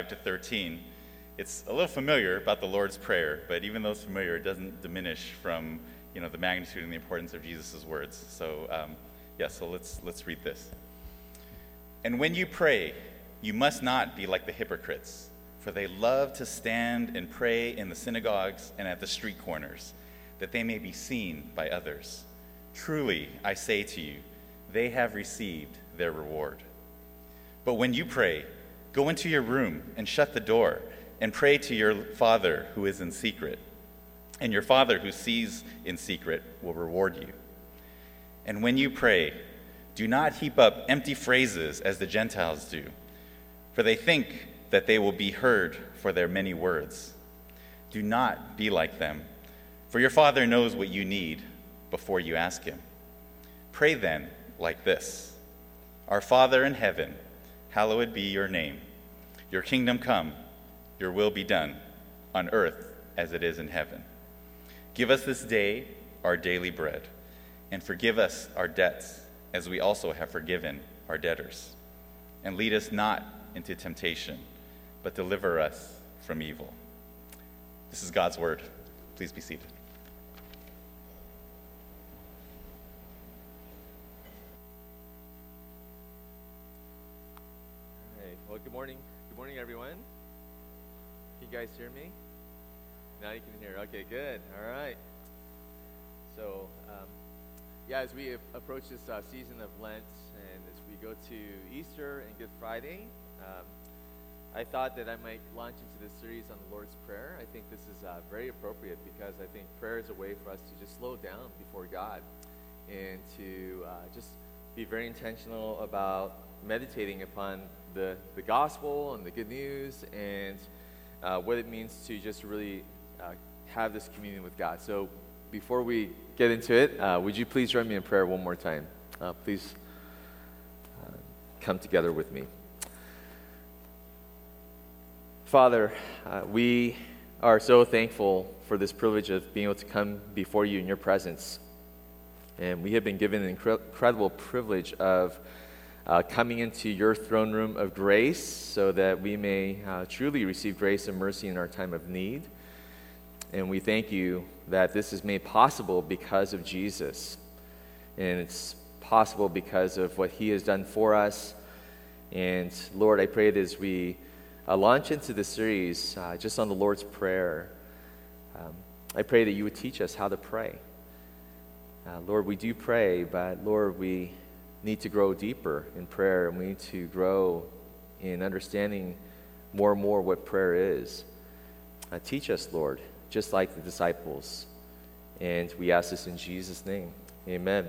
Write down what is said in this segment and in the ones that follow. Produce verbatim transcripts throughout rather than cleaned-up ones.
to thirteen, it's a little familiar about the Lord's Prayer, but even though it's familiar, it doesn't diminish from you know the magnitude and the importance of Jesus' words. So um, yeah, so let's let's read this. And when you pray, you must not be like the hypocrites, for they love to stand and pray in the synagogues and at the street corners, that they may be seen by others. Truly, I say to you, they have received their reward. But when you pray, go into your room and shut the door, and pray to your Father who is in secret. And your Father who sees in secret will reward you. And when you pray, do not heap up empty phrases as the Gentiles do, for they think that they will be heard for their many words. Do not be like them, for your Father knows what you need before you ask him. Pray then like this: Our Father in heaven, hallowed be your name. Your kingdom come, your will be done, on earth as it is in heaven. Give us this day our daily bread, and forgive us our debts as we also have forgiven our debtors. And lead us not into temptation, but deliver us from evil. This is God's word. Please be seated. All right. Well, good morning. Good morning, everyone. Can you guys hear me? Now you can hear. Okay, good. All right. So, um, yeah, as we approach this uh, season of Lent, and as we go to Easter and Good Friday, um, I thought that I might launch into this series on the Lord's Prayer. I think this is uh, very appropriate because I think prayer is a way for us to just slow down before God and to uh, just be very intentional about meditating upon the, the gospel and the good news and uh, what it means to just really uh, have this communion with God. So before we get into it, uh, would you please join me in prayer one more time? Uh, please uh, come together with me. Father, uh, we are so thankful for this privilege of being able to come before you in your presence. And we have been given an incre- incredible privilege of uh, coming into your throne room of grace so that we may uh, truly receive grace and mercy in our time of need. And we thank you that this is made possible because of Jesus. And it's possible because of what he has done for us. And Lord, I pray that as we Uh, launch into the series uh, just on the Lord's Prayer, um, I pray that you would teach us how to pray. Uh, Lord, we do pray, but Lord, we need to grow deeper in prayer, and we need to grow in understanding more and more what prayer is. Uh, teach us, Lord, just like the disciples. And we ask this in Jesus' name. Amen.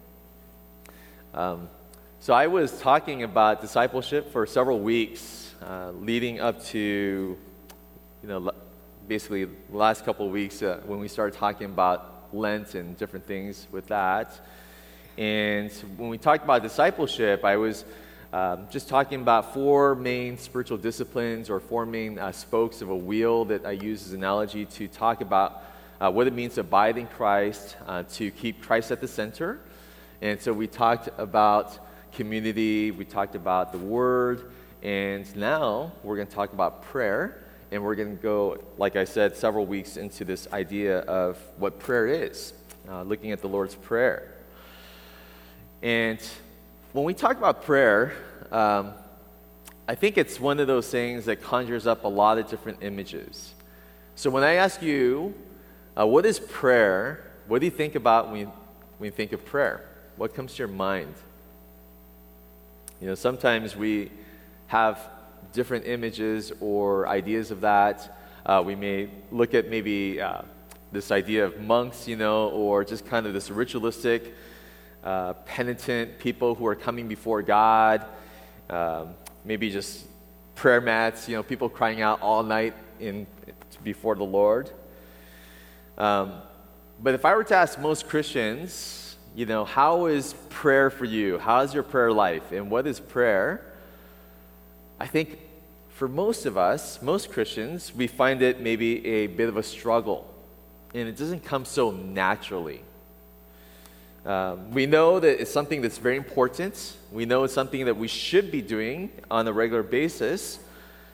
Um, so I was talking about discipleship for several weeks. Uh, leading up to, you know, basically the last couple of weeks uh, when we started talking about Lent and different things with that. And when we talked about discipleship, I was um, just talking about four main spiritual disciplines or four main uh, spokes of a wheel that I use as an analogy to talk about uh, what it means to abide in Christ, uh, to keep Christ at the center. And so we talked about community, we talked about the Word, and now we're going to talk about prayer, and we're going to go, like I said, several weeks into this idea of what prayer is, uh, looking at the Lord's Prayer. And when we talk about prayer, um, I think it's one of those things that conjures up a lot of different images. So when I ask you, uh, what is prayer, what do you think about when you, when you think of prayer? What comes to your mind? You know, sometimes we have different images or ideas of that. Uh, we may look at maybe uh, this idea of monks, you know, or just kind of this ritualistic, uh, penitent people who are coming before God. Um, maybe just prayer mats, you know, people crying out all night in before the Lord. Um, but if I were to ask most Christians, you know, how is prayer for you? How is your prayer life? And what is prayer? I think for most of us, most Christians, we find it maybe a bit of a struggle, and it doesn't come so naturally. Um, we know that it's something that's very important. We know it's something that we should be doing on a regular basis,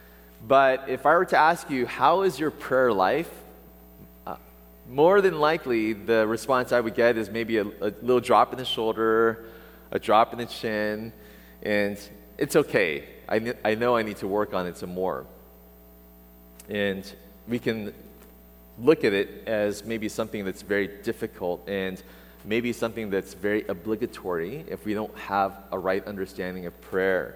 But if I were to ask you, how is your prayer life? Uh, more than likely, the response I would get is maybe a, a little drop in the shoulder, a drop in the chin, and it's okay. I, kn- I know I need to work on it some more. And we can look at it as maybe something that's very difficult and maybe something that's very obligatory if we don't have a right understanding of prayer.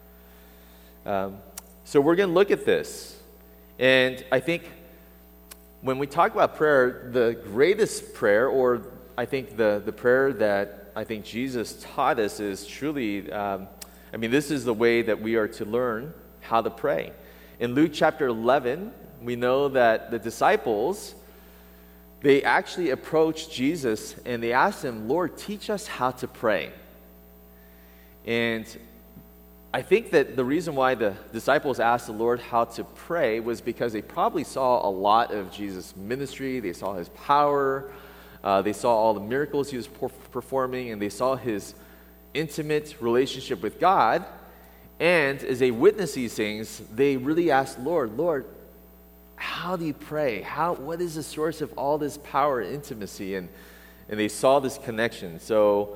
Um, so we're going to look at this. And I think when we talk about prayer, the greatest prayer, or I think the, the prayer that I think Jesus taught us is truly, um, I mean, this is the way that we are to learn how to pray. In Luke chapter eleven, we know that the disciples, they actually approached Jesus and they asked him, Lord, teach us how to pray. And I think that the reason why the disciples asked the Lord how to pray was because they probably saw a lot of Jesus' ministry, they saw his power, uh, they saw all the miracles he was per- performing, and they saw his intimate relationship with God. And as they witnessed these things, they really asked, Lord, Lord, how do you pray? How, what is the source of all this power and intimacy? And, and they saw this connection. So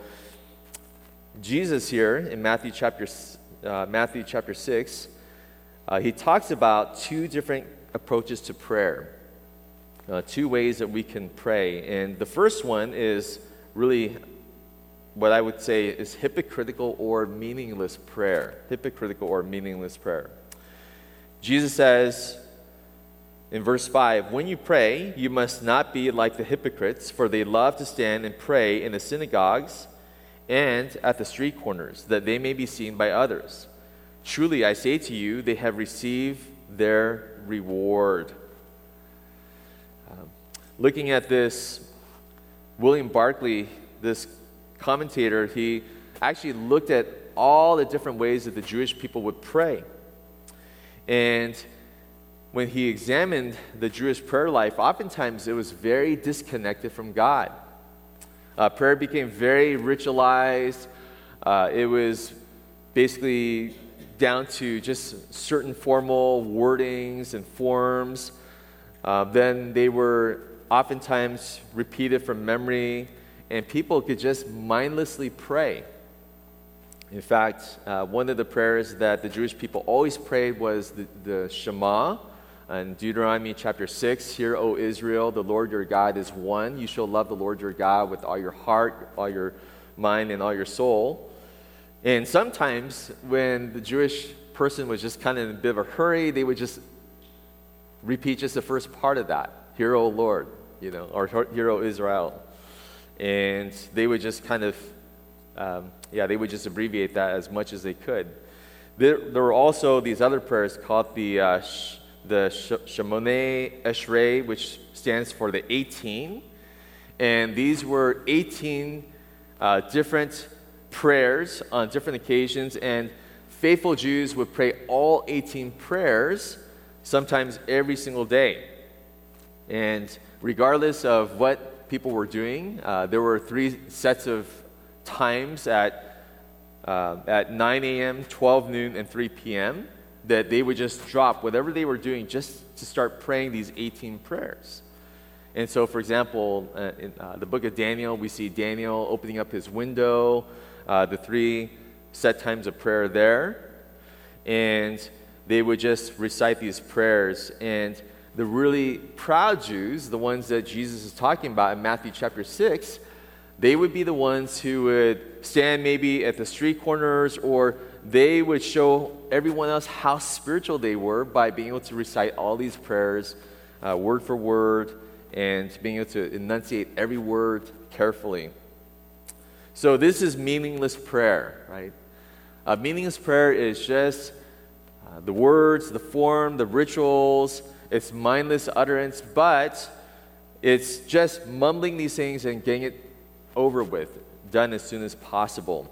Jesus here in Matthew chapter, uh, Matthew chapter six, uh, he talks about two different approaches to prayer, uh, two ways that we can pray. And the first one is really what I would say is hypocritical or meaningless prayer. Hypocritical or meaningless prayer. Jesus says in verse five, when you pray, you must not be like the hypocrites, for they love to stand and pray in the synagogues and at the street corners, that they may be seen by others. Truly, I say to you, they have received their reward. Um, looking at this, William Barclay, this commentator, he actually looked at all the different ways that the Jewish people would pray. And when he examined the Jewish prayer life, oftentimes it was very disconnected from God. Uh, prayer became very ritualized. Uh, it was basically down to just certain formal wordings and forms. Uh, then they were oftentimes repeated from memory, and people could just mindlessly pray. In fact, uh, one of the prayers that the Jewish people always prayed was the, the Shema. In Deuteronomy chapter six, Hear, O Israel, the Lord your God is one. You shall love the Lord your God with all your heart, all your mind, and all your soul. And sometimes when the Jewish person was just kind of in a bit of a hurry, they would just repeat just the first part of that. Hear, O Lord, you know, or Hear, O Israel. And they would just kind of, um, yeah, they would just abbreviate that as much as they could. There, there were also these other prayers called the uh, sh- the Shemoneh Esrei, which stands for the eighteen. And these were eighteen uh, different prayers on different occasions. And faithful Jews would pray all eighteen prayers, sometimes every single day. And regardless of what people were doing, uh, there were three sets of times at, uh, at nine a.m., twelve noon, and three p.m. that they would just drop whatever they were doing just to start praying these eighteen prayers. And so, for example, uh, in uh, the book of Daniel, we see Daniel opening up his window, uh, the three set times of prayer there, and they would just recite these prayers. And the really proud Jews, the ones that Jesus is talking about in Matthew chapter six, they would be the ones who would stand maybe at the street corners, or they would show everyone else how spiritual they were by being able to recite all these prayers uh, word for word and being able to enunciate every word carefully. So this is meaningless prayer, right? Uh, meaningless prayer is just uh, the words, the form, the rituals. It's mindless utterance, but it's just mumbling these things and getting it over with, done as soon as possible.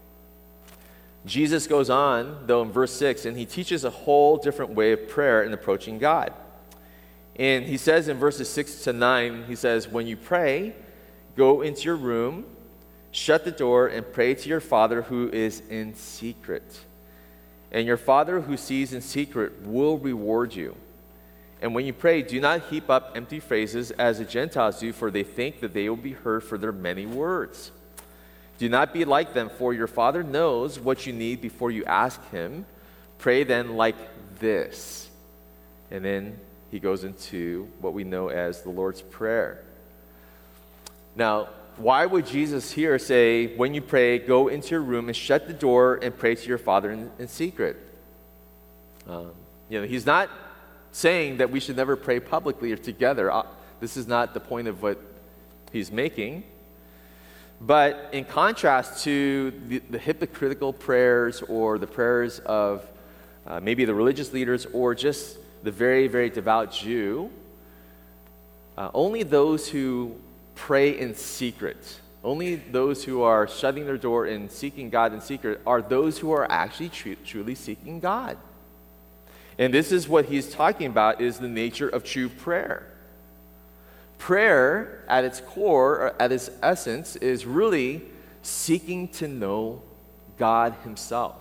Jesus goes on, though, in verse six, and he teaches a whole different way of prayer in approaching God. And he says in verses six to nine, he says, when you pray, go into your room, shut the door, and pray to your Father who is in secret. and your Father who sees in secret will reward you. And when you pray, do not heap up empty phrases as the Gentiles do, for they think that they will be heard for their many words. Do not be like them, for your Father knows what you need before you ask Him. Pray then like this. And then he goes into what we know as the Lord's Prayer. Now, why would Jesus here say, when you pray, go into your room and shut the door and pray to your Father in, in secret? Um, you know, he's not saying that we should never pray publicly or together. Uh, this is not the point of what he's making. But in contrast to the, the hypocritical prayers or the prayers of uh, maybe the religious leaders or just the very, very devout Jew, uh, only those who pray in secret, only those who are shutting their door and seeking God in secret are those who are actually tr- truly seeking God. And this is what he's talking about, is the nature of true prayer. Prayer, at its core, or at its essence, is really seeking to know God himself.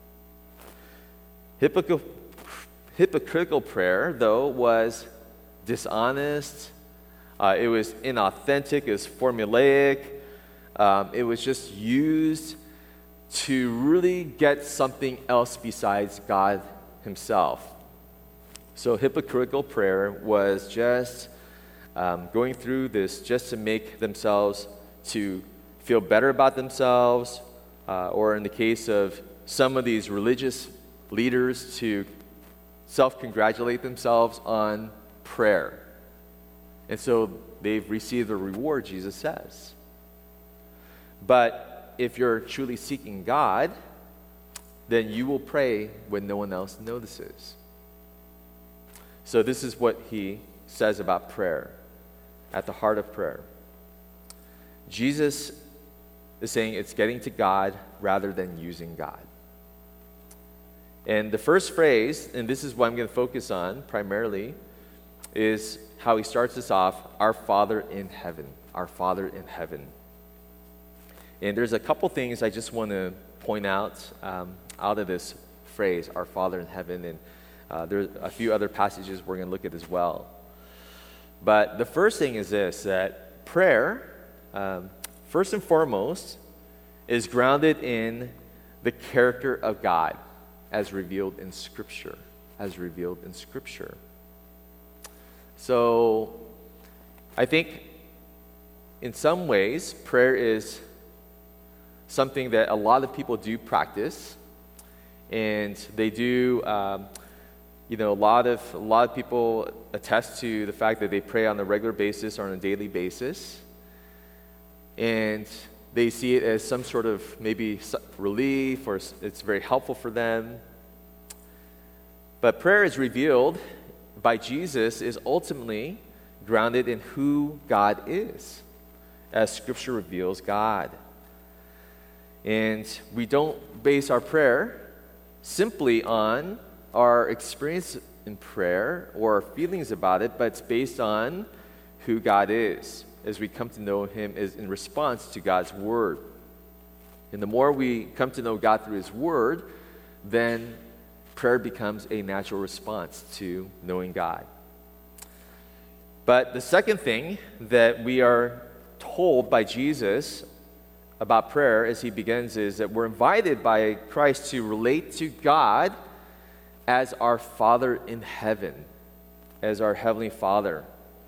Hypocr- hypocritical prayer, though, was dishonest. Uh, it was inauthentic. It was formulaic. Um, it was just used to really get something else besides God himself. So hypocritical prayer was just um, going through this just to make themselves to feel better about themselves, uh, or in the case of some of these religious leaders, to self-congratulate themselves on prayer. And so they've received the reward, Jesus says. But if you're truly seeking God, then you will pray when no one else notices. So this is what he says about prayer, at the heart of prayer. Jesus is saying it's getting to God rather than using God. And the first phrase, and this is what I'm going to focus on primarily, is how he starts us off, our Father in heaven, our Father in heaven. And there's a couple things I just want to point out um, out of this phrase, our Father in heaven, and uh, there's a few other passages we're going to look at as well. But the first thing is this, that prayer, um, first and foremost, is grounded in the character of God as revealed in Scripture, as revealed in Scripture. So I think in some ways, prayer is something that a lot of people do practice, and they do, um, you know, a lot of a lot of people attest to the fact that they pray on a regular basis or on a daily basis, and they see it as some sort of maybe relief, or it's very helpful for them. But prayer is revealed by Jesus is ultimately grounded in who God is, as Scripture reveals God. And we don't base our prayer simply on our experience in prayer or our feelings about it, but it's based on who God is, as we come to know Him as in response to God's Word. And the more we come to know God through His Word, then prayer becomes a natural response to knowing God. But the second thing that we are told by Jesus about prayer as he begins is that we're invited by Christ to relate to God as our Father in heaven, as our Heavenly Father.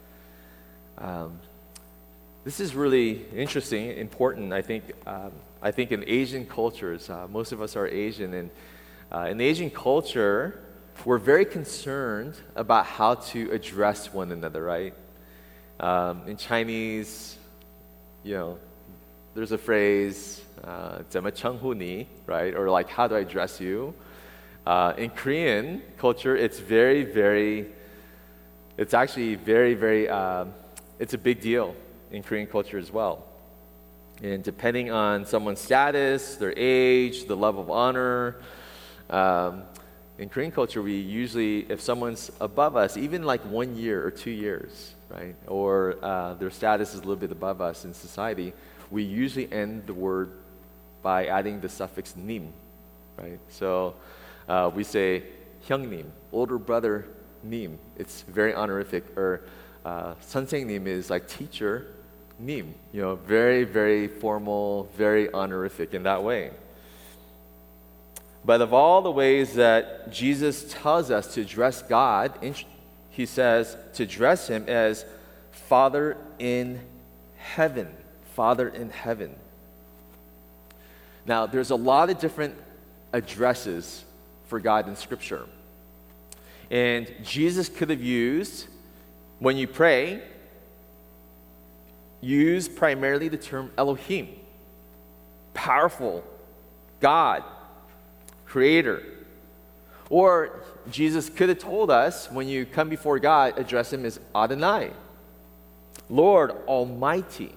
Um, this is really interesting, important. I think. Um, I think in Asian cultures, uh, most of us are Asian, and uh, in Asian culture, we're very concerned about how to address one another. Right? Um, in Chinese, you know, there's a phrase, uh, 怎么称呼你, right? Or like, how do I address you? Uh, in Korean culture, it's very, very, it's actually very, very, um, it's a big deal in Korean culture as well. And depending on someone's status, their age, the level of honor, um, in Korean culture, we usually, if someone's above us, even like one year or two years, right? Or uh, their status is a little bit above us in society, we usually end the word by adding the suffix 님, right? So uh, we say 형님, older brother 님. It's very honorific. Or uh, 선생님 is like teacher 님. You know, very, very formal, very honorific in that way. But of all the ways that Jesus tells us to address God, he says to address him as Father in heaven. Father in heaven. Now, there's a lot of different addresses for God in Scripture. And Jesus could have used, when you pray, use primarily the term Elohim. Powerful, God, Creator. Or Jesus could have told us, when you come before God, address him as Adonai, Lord Almighty.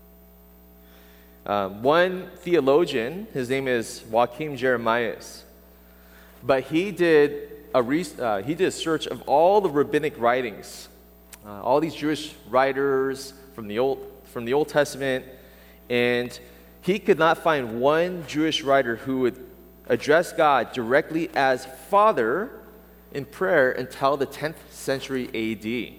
Um, one theologian, his name is Joachim Jeremias, but he did a re- uh, he did a search of all the rabbinic writings, uh, all these Jewish writers from the old from the Old Testament, and he could not find one Jewish writer who would address God directly as Father in prayer until the tenth century A D.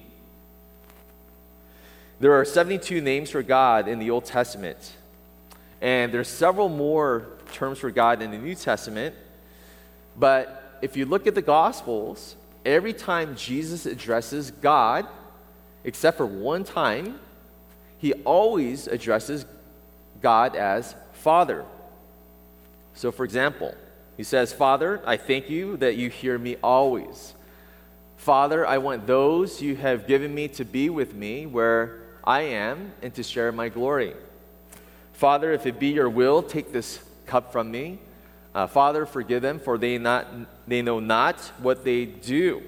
There are seventy-two names for God in the Old Testament. And there's several more terms for God in the New Testament. But if you look at the Gospels, every time Jesus addresses God, except for one time, he always addresses God as Father. So for example, he says, Father, I thank you that you hear me always. Father, I want those you have given me to be with me where I am and to share my glory. Father, if it be your will, take this cup from me. Uh, Father, forgive them, for they not they know not what they do.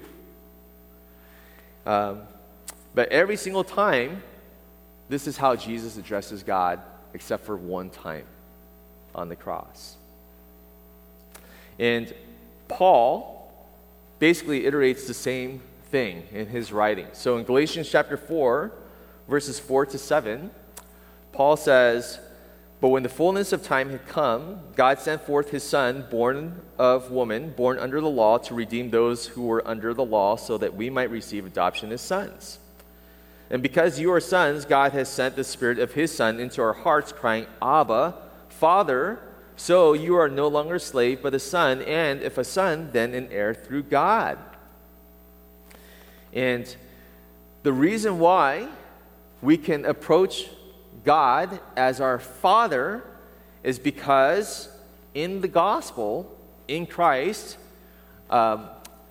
Um, but every single time, this is how Jesus addresses God, except for one time on the cross. And Paul basically iterates the same thing in his writing. So in Galatians chapter four, verses four to seven, Paul says, but when the fullness of time had come, God sent forth his Son, born of woman, born under the law, to redeem those who were under the law, so that we might receive adoption as sons. And because you are sons, God has sent the Spirit of his Son into our hearts, crying, Abba, Father. So you are no longer a slave, but a son, and if a son, then an heir through God. And the reason why we can approach God as our Father is because in the gospel, in Christ, um,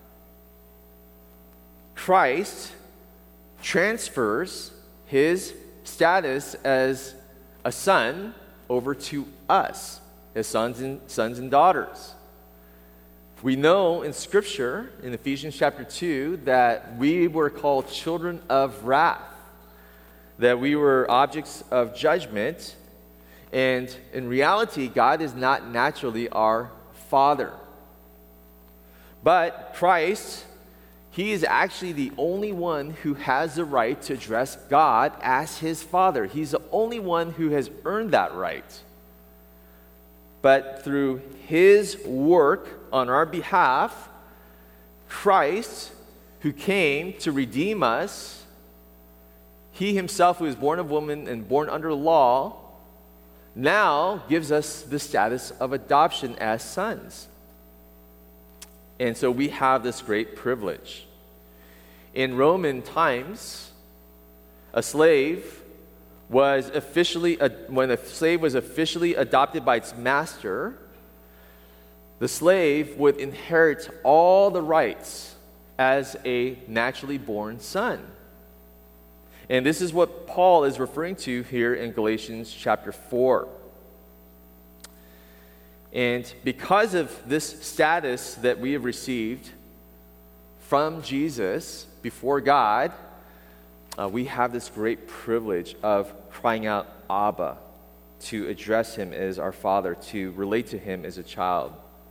Christ transfers his status as a son over to us, as sons and, sons and daughters. We know in Scripture, in Ephesians chapter two, that we were called children of wrath, that we were objects of judgment, and in reality, God is not naturally our Father. But Christ, he is actually the only one who has the right to address God as his Father. He's the only one who has earned that right. But through his work on our behalf, Christ, who came to redeem us, he himself, who is born of woman and born under law, now gives us the status of adoption as sons. And so we have this great privilege. In Roman times, a slave was officially, when a slave was officially adopted by its master, the slave would inherit all the rights as a naturally born son. And this is what Paul is referring to here in Galatians chapter four. And because of this status that we have received from Jesus before God, uh, we have this great privilege of crying out, Abba, to address him as our Father, to relate to him as a child.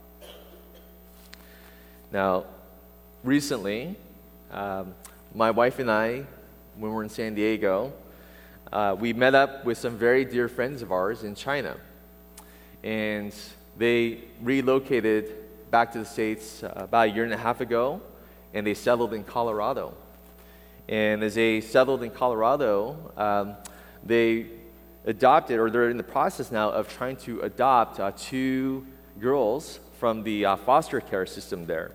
Now, recently, um, my wife and I, when we were in San Diego, uh, we met up with some very dear friends of ours in China. And they relocated back to the States uh, about a year and a half ago, and they settled in Colorado. And as they settled in Colorado, um, they adopted, or they're in the process now of trying to adopt uh, two girls from the uh, foster care system there.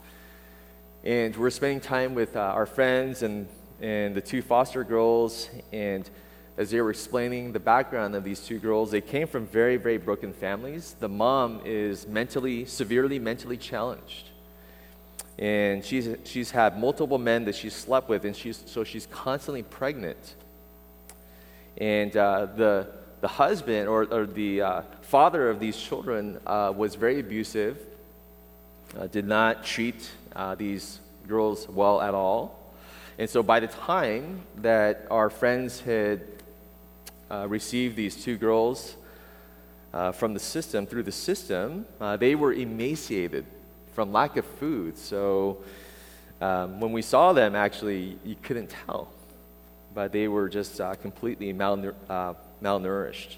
And we're spending time with uh, our friends and, and the two foster girls, and as they were explaining the background of these two girls, they came from very, very broken families. The mom is mentally, severely mentally challenged. And she's, she's had multiple men that she's slept with, and she's, so she's constantly pregnant. And uh, the, the husband, or, or the uh, father of these children, uh, was very abusive, uh, did not treat uh, these girls well at all. And so by the time that our friends had Uh, received these two girls uh, from the system, through the system, uh, they were emaciated from lack of food. So um, when we saw them, actually, you couldn't tell. But they were just uh, completely malnour- uh, malnourished.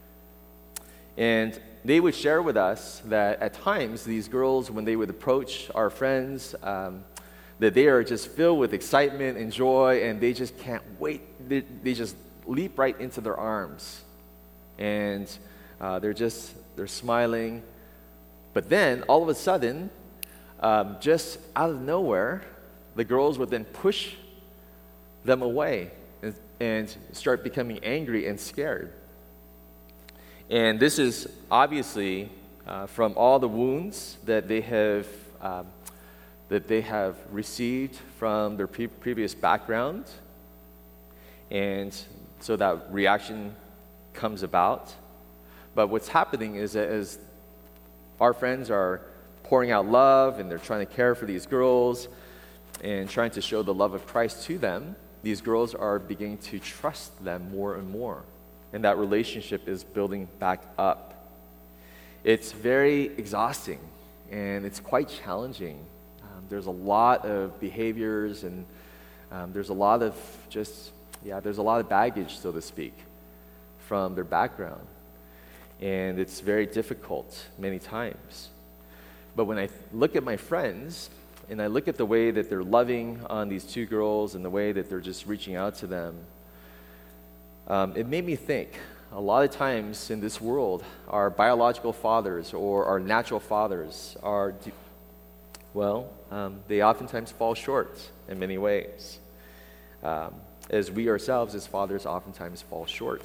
And they would share with us that at times, these girls, when they would approach our friends, um, that they are just filled with excitement and joy, and they just can't wait. They, they just leap right into their arms, and uh, they're just they're smiling. But then all of a sudden, um, just out of nowhere, the girls would then push them away and, and start becoming angry and scared. And this is obviously uh, from all the wounds that they have um, that they have received from their pre- previous background. And so that reaction comes about. But what's happening is that as our friends are pouring out love and they're trying to care for these girls and trying to show the love of Christ to them, these girls are beginning to trust them more and more. And that relationship is building back up. It's very exhausting and it's quite challenging. Um, there's a lot of behaviors and um, there's a lot of just Yeah, there's a lot of baggage, so to speak, from their background. And it's very difficult many times. But when I look at my friends, and I look at the way that they're loving on these two girls and the way that they're just reaching out to them, um, it made me think, a lot of times in this world, our biological fathers or our natural fathers are, well, um, they oftentimes fall short in many ways. Um, as we ourselves as fathers oftentimes fall short.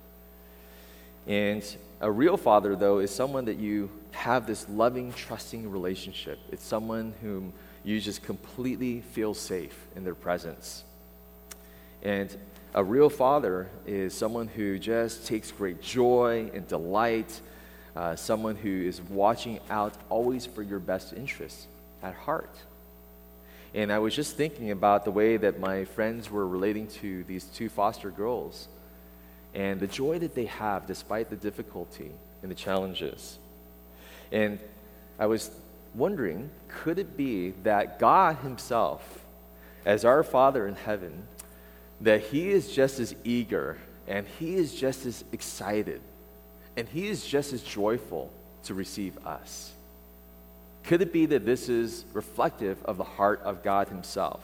And a real father, though, is someone that you have this loving, trusting relationship. It's someone whom you just completely feel safe in their presence. And a real father is someone who just takes great joy and delight, uh, someone who is watching out always for your best interests at heart. And I was just thinking about the way that my friends were relating to these two foster girls and the joy that they have despite the difficulty and the challenges. And I was wondering, could it be that God himself, as our Father in heaven, that he is just as eager and he is just as excited and he is just as joyful to receive us? Could it be that this is reflective of the heart of God himself?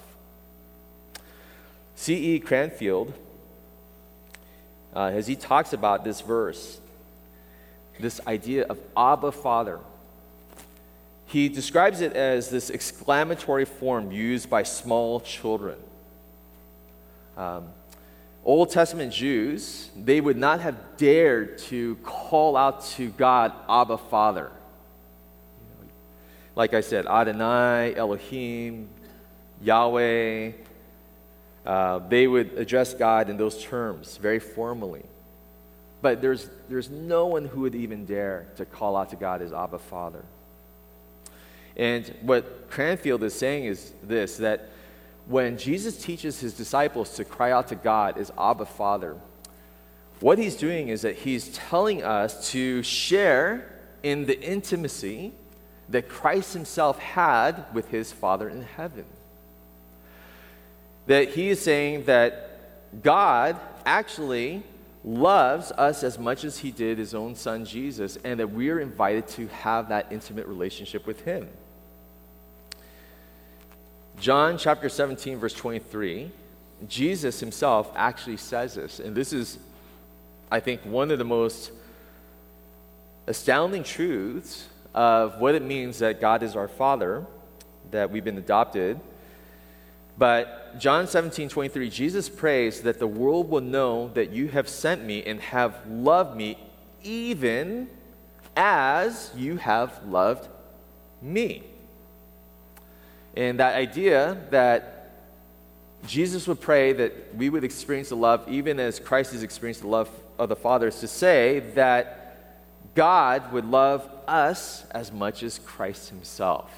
C E Cranfield, uh, as he talks about this verse, this idea of Abba, Father, he describes it as this exclamatory form used by small children. Um, Old Testament Jews, they would not have dared to call out to God, Abba, Father. Like I said, Adonai, Elohim, Yahweh, uh, they would address God in those terms very formally. But there's, there's no one who would even dare to call out to God as Abba, Father. And what Cranfield is saying is this, that when Jesus teaches his disciples to cry out to God as Abba, Father, what he's doing is that he's telling us to share in the intimacy that Christ himself had with his Father in heaven. That he is saying that God actually loves us as much as he did his own son Jesus, and that we are invited to have that intimate relationship with him. John chapter seventeen, verse twenty-three, Jesus himself actually says this, and this is, I think, one of the most astounding truths of what it means that God is our Father, that we've been adopted. But John seventeen, twenty-three, Jesus prays that the world will know that you have sent me and have loved me even as you have loved me. And that idea that Jesus would pray that we would experience the love even as Christ has experienced the love of the Father is to say that God would love us as much as Christ himself.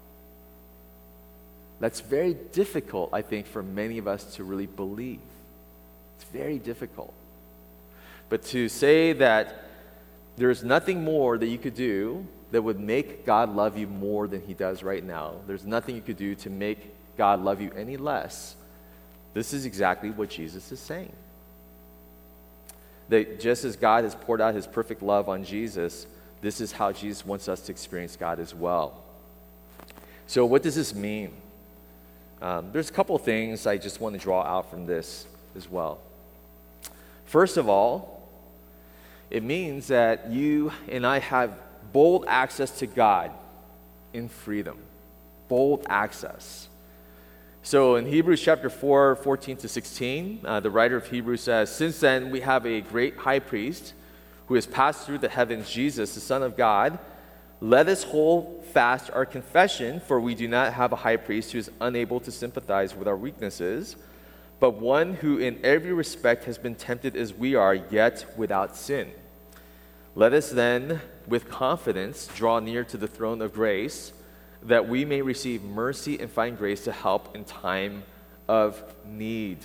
That's very difficult, I think, for many of us to really believe. It's very difficult. But to say that there's nothing more that you could do that would make God love you more than he does right now, there's nothing you could do to make God love you any less, this is exactly what Jesus is saying. That just as God has poured out his perfect love on Jesus, this is how Jesus wants us to experience God as well. So what does this mean? Um, there's a couple things I just want to draw out from this as well. First of all, it means that you and I have bold access to God in freedom. Bold access. So in Hebrews chapter four, fourteen to sixteen, uh, the writer of Hebrews says, "Since then we have a great high priest who has passed through the heavens, Jesus, the Son of God. Let us hold fast our confession, for we do not have a high priest who is unable to sympathize with our weaknesses, but one who in every respect has been tempted as we are, yet without sin. Let us then, with confidence, draw near to the throne of grace, that we may receive mercy and find grace to help in time of need."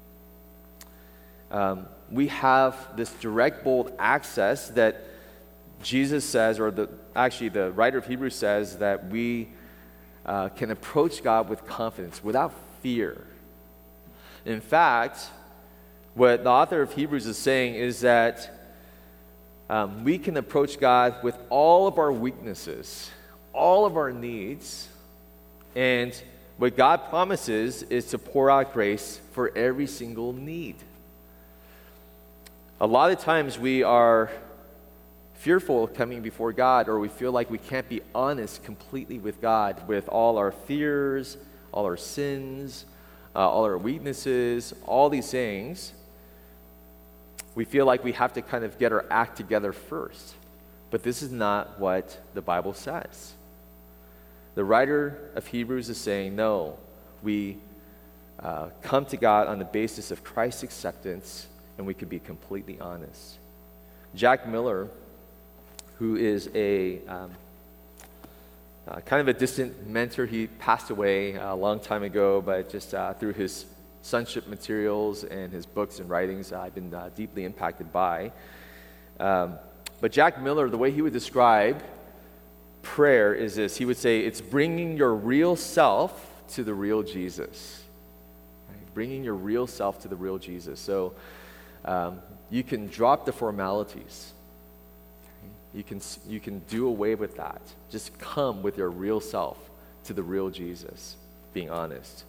Um, we have this direct, bold access that Jesus says, or the actually the writer of Hebrews says, that we uh, can approach God with confidence, without fear. In fact, what the author of Hebrews is saying is that um, we can approach God with all of our weaknesses, all of our needs, and what God promises is to pour out grace for every single need. A lot of times we are fearful of coming before God, or we feel like we can't be honest completely with God with all our fears, all our sins, uh, all our weaknesses, all these things. We feel like we have to kind of get our act together first. But this is not what the Bible says. The writer of Hebrews is saying, no, we uh, come to God on the basis of Christ's acceptance, and we can be completely honest. Jack Miller, who is a um, uh, kind of a distant mentor. He passed away a long time ago, but just uh, through his sonship materials and his books and writings, uh, I've been uh, deeply impacted by. Um, but Jack Miller, the way he would describe prayer is this. He would say, it's bringing your real self to the real Jesus. Right? Bringing your real self to the real Jesus. So um, you can drop the formalities. You can, you can do away with that. Just come with your real self to the real Jesus, being honest.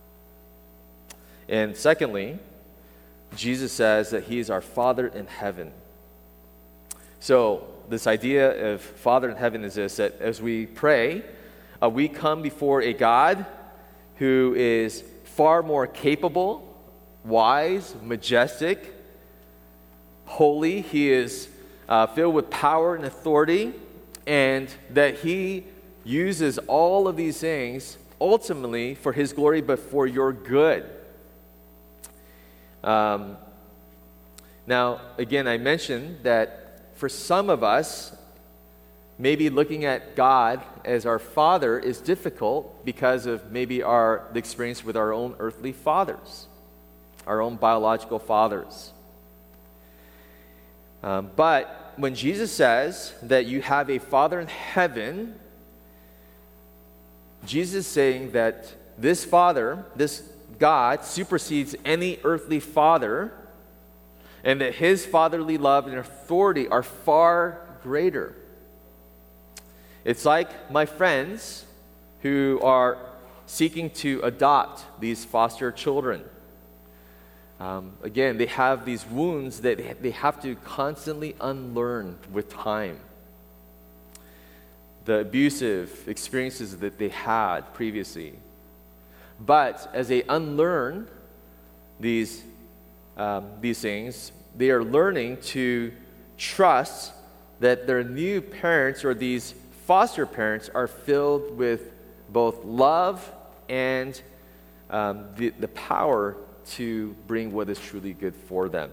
And secondly, Jesus says that he is our Father in heaven. So this idea of Father in heaven is this, that as we pray, uh, we come before a God who is far more capable, wise, majestic, holy. He is Uh, filled with power and authority, and that he uses all of these things ultimately for his glory, but for your good. Um, now, again, I mentioned that for some of us, maybe looking at God as our Father is difficult because of maybe our the experience with our own earthly fathers, our own biological fathers. Um, but when Jesus says that you have a Father in heaven, Jesus is saying that this Father, this God, supersedes any earthly father, and that his fatherly love and authority are far greater. It's like my friends who are seeking to adopt these foster children. Um, again, they have these wounds that they have to constantly unlearn with time. The abusive experiences that they had previously. But as they unlearn these, um, these things, they are learning to trust that their new parents or these foster parents are filled with both love and um, the, the power to bring what is truly good for them.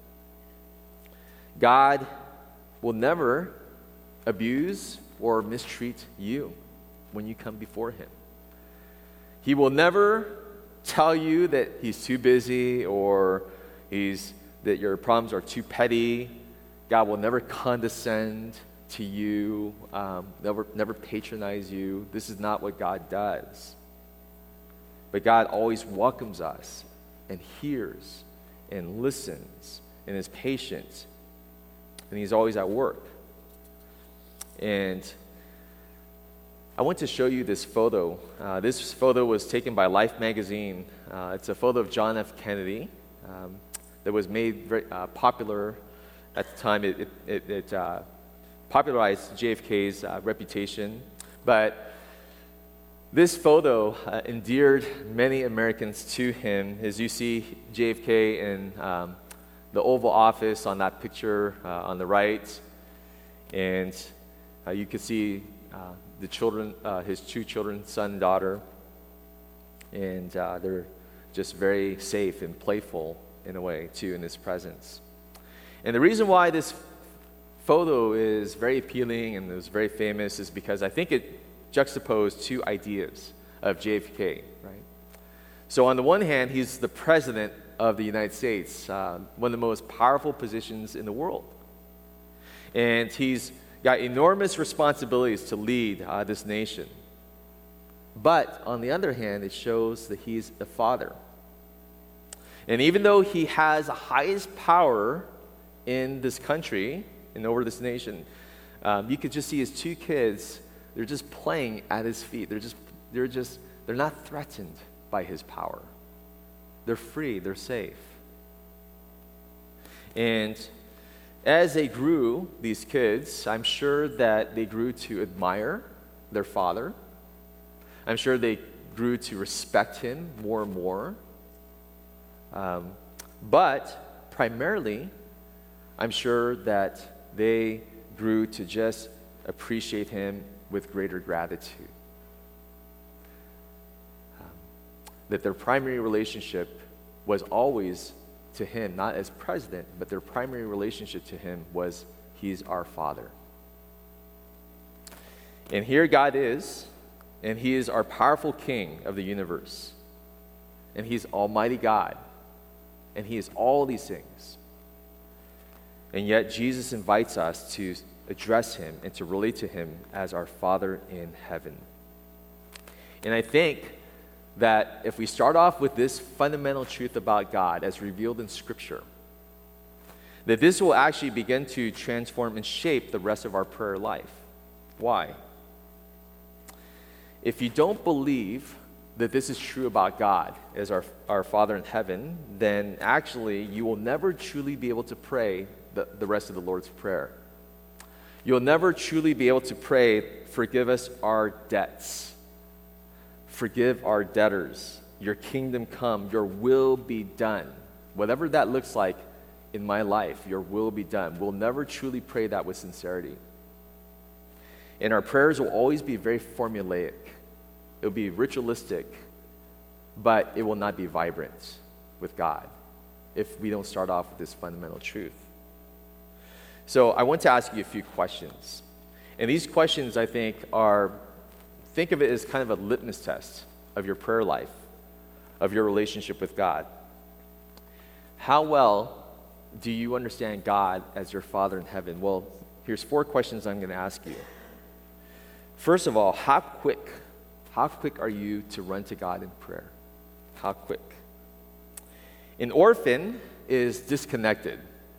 God will never abuse or mistreat you when you come before him. He will never tell you that he's too busy or he's that your problems are too petty. God will never condescend to you, um, never, never patronize you. This is not what God does. But God always welcomes us and hears and listens and is patient. And he's always at work. And I want to show you this photo. Uh, this photo was taken by Life magazine. Uh, it's a photo of John F. Kennedy um, that was made very uh, popular at the time. It, it, it, it uh, popularized J F K's uh, reputation. But this photo uh, endeared many Americans to him. As you see J F K in um, the Oval Office on that picture uh, on the right. And uh, you can see uh, the children, uh, his two children, son and daughter. And uh, they're just very safe and playful in a way, too, in his presence. And the reason why this photo is very appealing and is very famous is because I think it juxtaposed two ideas of J F K, right? So on the one hand, he's the president of the United States, uh, one of the most powerful positions in the world. And he's got enormous responsibilities to lead uh, this nation. But on the other hand, it shows that he's a father. And even though he has the highest power in this country and over this nation, um, you could just see his two kids. They're just playing at his feet. They're just, they're just, they're not threatened by his power. They're free. They're safe. And as they grew, these kids, I'm sure that they grew to admire their father. I'm sure they grew to respect him more and more. Um, but primarily, I'm sure that they grew to just appreciate him with greater gratitude. Um, that their primary relationship was always to him, not as president, but their primary relationship to him was, he's our Father. And here God is, and he is our powerful King of the universe. And he's Almighty God. And he is all these things. And yet Jesus invites us to address him and to relate to him as our Father in heaven. And I think that if we start off with this fundamental truth about God as revealed in Scripture, that this will actually begin to transform and shape the rest of our prayer life. Why? If you don't believe that this is true about God as our, our Father in heaven, then actually you will never truly be able to pray the, the rest of the Lord's Prayer. You'll never truly be able to pray, forgive us our debts. Forgive our debtors. Your kingdom come. Your will be done. Whatever that looks like in my life, your will be done. We'll never truly pray that with sincerity. And our prayers will always be very formulaic. It'll be ritualistic, but it will not be vibrant with God if we don't start off with this fundamental truth. So I want to ask you a few questions. And these questions, I think, are, think of it as kind of a litmus test of your prayer life, of your relationship with God. How well do you understand God as your Father in heaven? Well, here's four questions I'm going to ask you. First of all, how quick, how quick are you to run to God in prayer? How quick? An orphan is disconnected.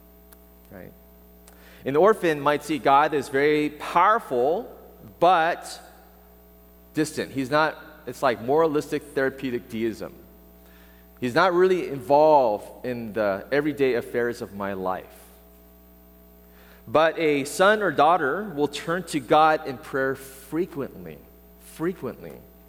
right? An orphan might see God as very powerful, but distant. He's not, it's like moralistic therapeutic deism. He's not really involved in the everyday affairs of my life. But a son or daughter will turn to God in prayer frequently, frequently.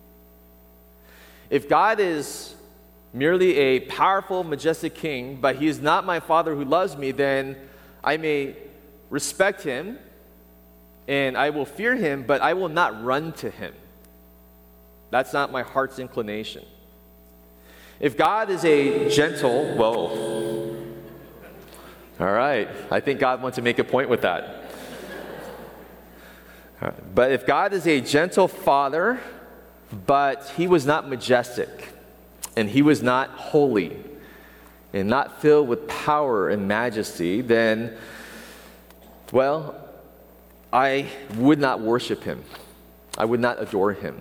If God is merely a powerful, majestic king, but he is not my father who loves me, then I may respect him and I will fear him, but I will not run to him. That's not my heart's inclination. If God is a gentle, whoa. All right, I think God wants to make a point with that. But if God is a gentle father, but he was not majestic, and he was not holy, and not filled with power and majesty, then, well, I would not worship him. I would not adore him.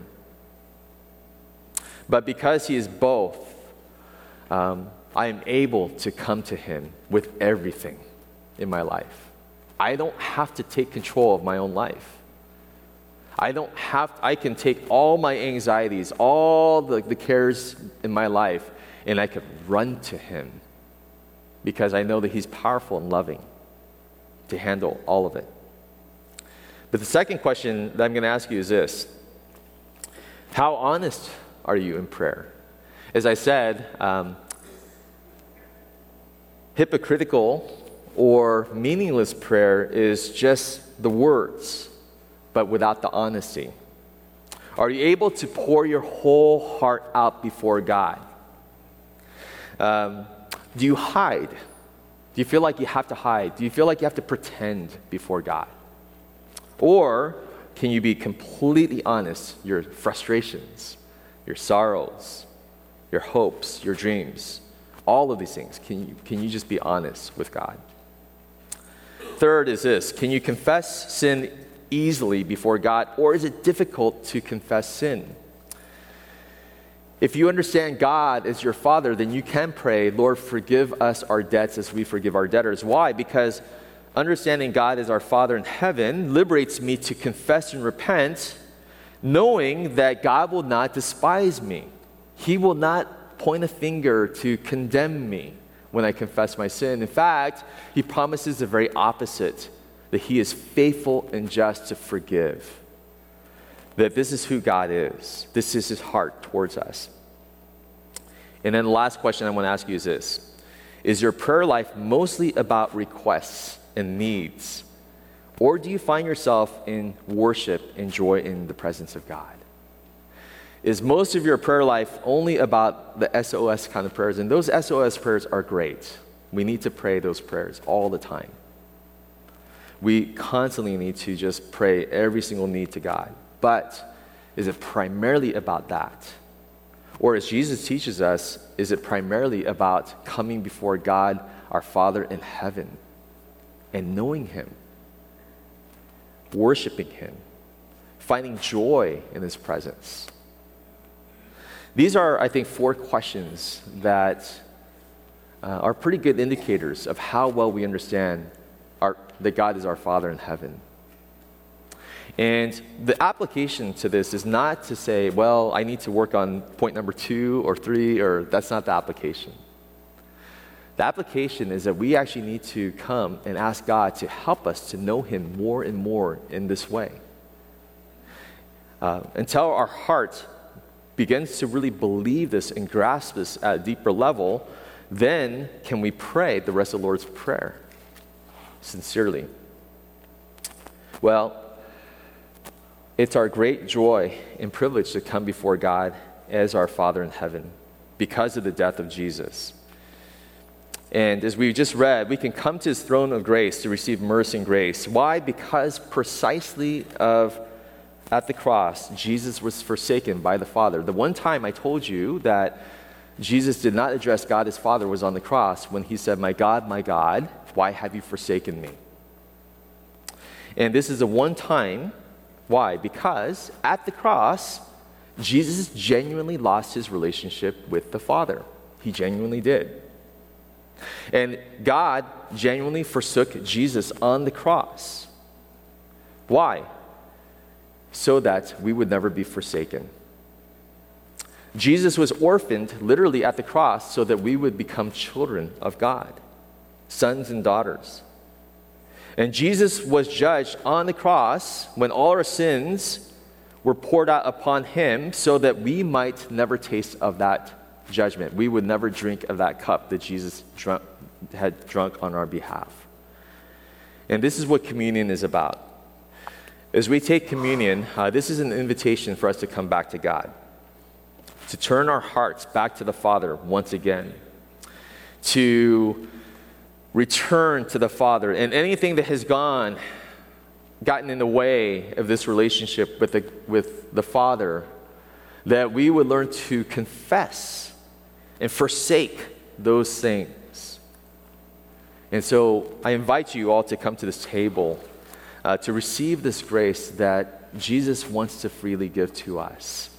But because he is both, um, I am able to come to him with everything in my life. I don't have to take control of my own life. I don't have, I can take all my anxieties, all the, the cares in my life, and I can run to him because I know that he's powerful and loving to handle all of it. But the second question that I'm going to ask you is this: how honest are you in prayer? As I said, um, hypocritical or meaningless prayer is just the words, but without the honesty. Are you able to pour your whole heart out before God? Um, do you hide? Do you feel like you have to hide? Do you feel like you have to pretend before God? Or can you be completely honest? Your frustrations, your sorrows, your hopes, your dreams, all of these things. Can you, can you just be honest with God? Third is this: can you confess sin easily before God, or is it difficult to confess sin? If you understand God as your Father, then you can pray, Lord, forgive us our debts as we forgive our debtors. Why? Because understanding God as our Father in heaven liberates me to confess and repent, knowing that God will not despise me. He will not point a finger to condemn me when I confess my sin. In fact, he promises the very opposite, that he is faithful and just to forgive. That this is who God is. This is his heart towards us. And then the last question I want to ask you is this: is your prayer life mostly about requests and needs? Or do you find yourself in worship and joy in the presence of God? Is most of your prayer life only about the S O S kind of prayers? And those S O S prayers are great. We need to pray those prayers all the time. We constantly need to just pray every single need to God. But is it primarily about that? Or as Jesus teaches us, is it primarily about coming before God, our Father in heaven, and knowing him, worshiping him, finding joy in his presence? These are, I think, four questions that uh, are pretty good indicators of how well we understand our, that God is our Father in heaven. And the application to this is not to say, well, I need to work on point number two or three, or that's not the application. The application is that we actually need to come and ask God to help us to know him more and more in this way. Uh, until our heart begins to really believe this and grasp this at a deeper level, then can we pray the rest of the Lord's Prayer sincerely. Well, it's our great joy and privilege to come before God as our Father in heaven because of the death of Jesus. And as we just read, we can come to his throne of grace to receive mercy and grace. Why? Because precisely of at the cross, Jesus was forsaken by the Father. The one time I told you that Jesus did not address God as Father was on the cross when he said, "My God, my God, why have you forsaken me?" And this is the one time. Why? Because at the cross, Jesus genuinely lost his relationship with the Father. He genuinely did. And God genuinely forsook Jesus on the cross. Why? So that we would never be forsaken. Jesus was orphaned literally at the cross so that we would become children of God, sons and daughters. And Jesus was judged on the cross when all our sins were poured out upon him so that we might never taste of that judgment. We would never drink of that cup that Jesus drunk, had drunk on our behalf. And this is what communion is about. As we take communion, uh, this is an invitation for us to come back to God, to turn our hearts back to the Father once again, to return to the Father, and anything that has gone, gotten in the way of this relationship with the, with the Father, that we would learn to confess and forsake those things. And so I invite you all to come to this table uh, to receive this grace that Jesus wants to freely give to us.